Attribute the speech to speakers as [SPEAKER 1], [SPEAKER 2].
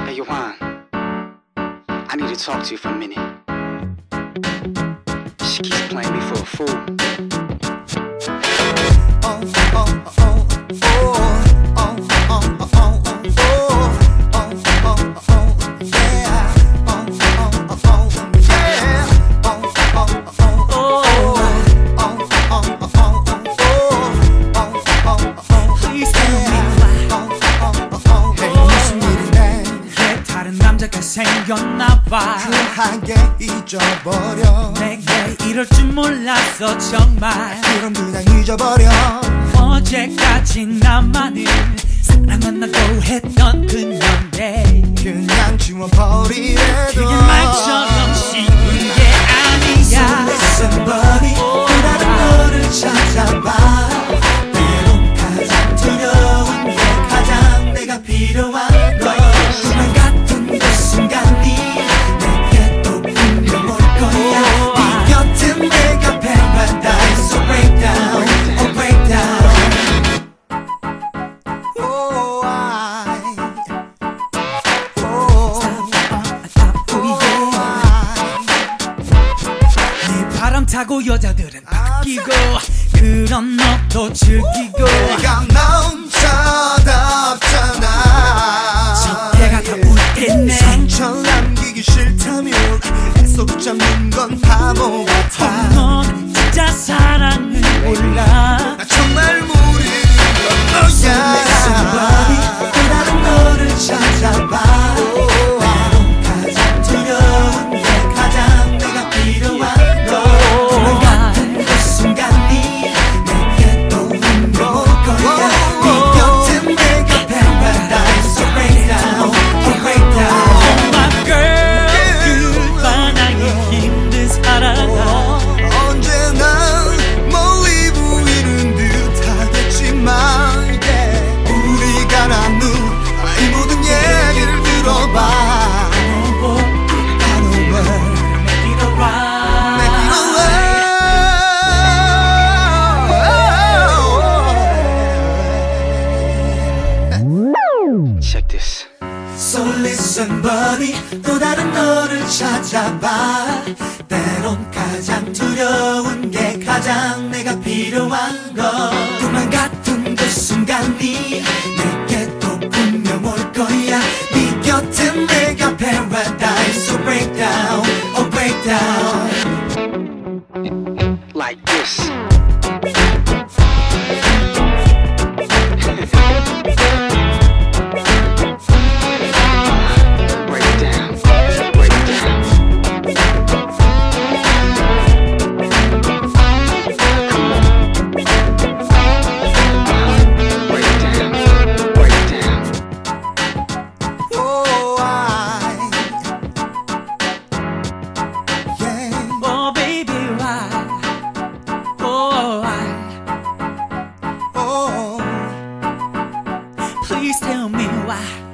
[SPEAKER 1] Hey, Johan, I need to talk to you for a minute. She keeps playing me for a fool.
[SPEAKER 2] 생겼나봐.
[SPEAKER 3] 쿨하게 잊어버려.
[SPEAKER 2] 내가 이럴 줄 몰랐어 정말.
[SPEAKER 3] 그럼 그냥 잊어버려.
[SPEAKER 2] 어제까지 나만을 사랑한다고 했던 그년데
[SPEAKER 3] 그냥 지워버리래도
[SPEAKER 2] 그게 말처럼 쉬운 게 아니야.
[SPEAKER 3] So listen buddy, 또 다른 너를 찾아봐. 때론 가장 두려운 게 가장 내가 필요한 거. 꿈만 같은 그 순간이 내게 또 분명 올 거야. 네 곁은 내가 paradise. So break down, oh break down. Oh I, oh
[SPEAKER 2] 네 바람 타고 여자들은 아끼고 그런 너도 즐기고
[SPEAKER 3] 내가 넘쳐답잖아.
[SPEAKER 2] 지혜가 다 웃겠네.
[SPEAKER 3] 상처 남기기 싫다면 애써 붙잡는 건 바보 같아.
[SPEAKER 2] 넌 진짜 사랑을 몰라.
[SPEAKER 3] 나 정말 모르는 건 너야. 또 다른 너를 찾아봐. 때론 가장 두려운 게 가장 내가 필요한 거. 그만 같은 그 순간이 내게 또 분명 올 거야. 네 곁은 내가 paradise. So break down, oh break down.
[SPEAKER 2] Oh my girl, 그만하기 힘든 사랑아.
[SPEAKER 3] 언제나 멀리 보이는 듯 하겠지만 우리가 나눈 이 모든 얘기를 들어봐. I know where
[SPEAKER 2] Make it alright.
[SPEAKER 3] make it alright.
[SPEAKER 1] Check this.
[SPEAKER 3] So listen buddy, 또 다른 너를 찾아봐. 때론 가장 두려운 게 가장 내가 필요한 거. 꿈만 같은 그 순간이 내게 또 분명 올 거야. 네 곁은 내가 paradise. So break down, oh break down.
[SPEAKER 1] Like this. Break it down. Break it down. Come on. Break it down. Break it down.
[SPEAKER 3] Oh yeah.
[SPEAKER 2] Oh baby, why? Oh why?
[SPEAKER 3] Oh
[SPEAKER 2] Please tell me why.